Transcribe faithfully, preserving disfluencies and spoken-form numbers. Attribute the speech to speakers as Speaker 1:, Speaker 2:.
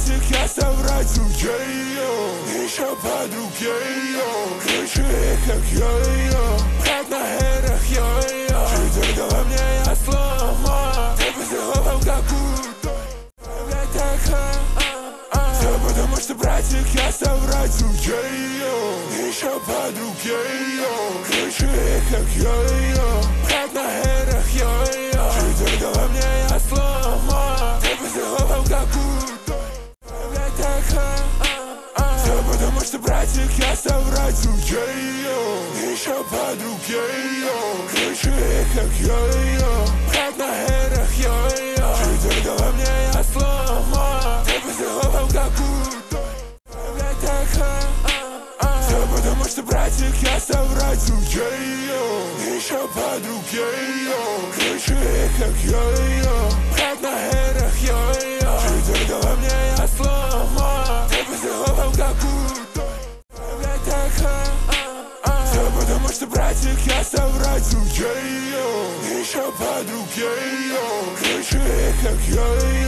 Speaker 1: братик, я соврать умею. Еще подруг ее, круче как йо-йо. Как на эрах йо-йо. Чуть дала мне я слома. Ты поцеловал как будто. Блядь, так, а все потому что, братик, я соврать умею. Еще подруг ее, круче как йо-йо. Как на эрах йо-йо. Чуть дала мне я слома. Ты поцеловал как будто. Блядь, так, а все потому что, братик, я соврать умею. Еще подруг ее, круче как йо-йо. Как на эрах йо-йо. Чуть дала мне я слома. Ты поцеловал как будто. Блядь, так, а все потому что, братик, я соврать умею. Еще подруг ее, круче как йо-йо. Как на эрах йо-йо. Чуть дала мне я слома. Ты поцеловал как будто. Блядь, так, а все потому что, братик, я соврать умею. Еще подруг ее, круче как йо-йо.